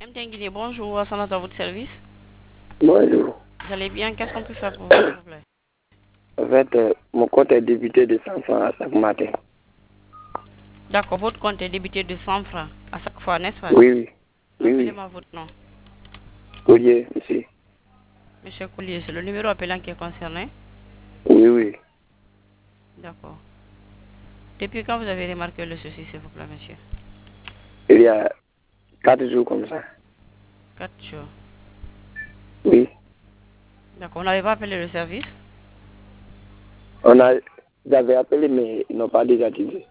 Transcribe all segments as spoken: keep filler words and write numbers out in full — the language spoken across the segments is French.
M T N Guinée, bonjour, Asana à votre service. Bonjour. Vous allez bien? Qu'est-ce qu'on peut faire pour vous, s'il vous plaît? En fait, euh, mon compte est débité de cent francs à chaque matin. D'accord, votre compte est débité de cent francs à chaque fois, n'est-ce pas? Oui, oui. Oui, oui. Rappelez-moi votre nom. Collier, monsieur. Monsieur Collier, c'est le numéro appelant qui est concerné? Oui, oui. D'accord. Depuis quand vous avez remarqué le souci, s'il vous plaît, monsieur? Il y a quatre jours comme ça. Quatre jours. Oui. D'accord, on n'avait pas appelé le service? On a, j'avais appelé, mais ils n'ont pas désactivé.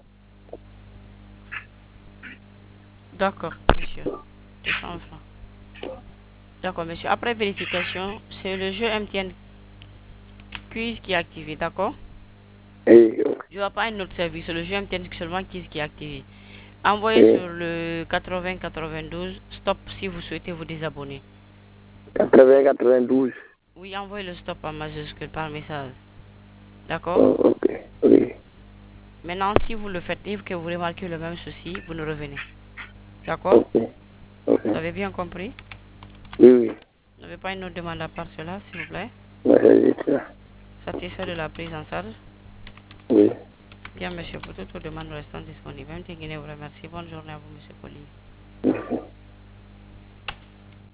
D'accord, monsieur. De cent francs. D'accord, monsieur. Après vérification, c'est le jeu M T N Quiz qui est activé, d'accord? Et, Il n'y aura pas un autre service, c'est le jeu M T N seulement Quiz qui est activé. Envoyez et sur le quatre-vingts quatre-vingt-douze, stop si vous souhaitez vous désabonner. quatre-vingts quatre-vingt-douze. Oui, envoyez le stop en majuscule par message. D'accord? Oh, ok. Oui. Maintenant, si vous le faites et que vous remarquez le même souci, vous nous revenez. D'accord? Ok. Ok. Vous avez bien compris? Oui, oui. Vous n'avez pas une autre demande à part cela, s'il vous plaît? Ouais, c'est juste ça. Satisfait de la prise en charge? Oui. Bien, monsieur, pour toutes vos demandes restant disponibles. M T N Guinée vous remercie. Bonne journée à vous, monsieur Collier. Merci.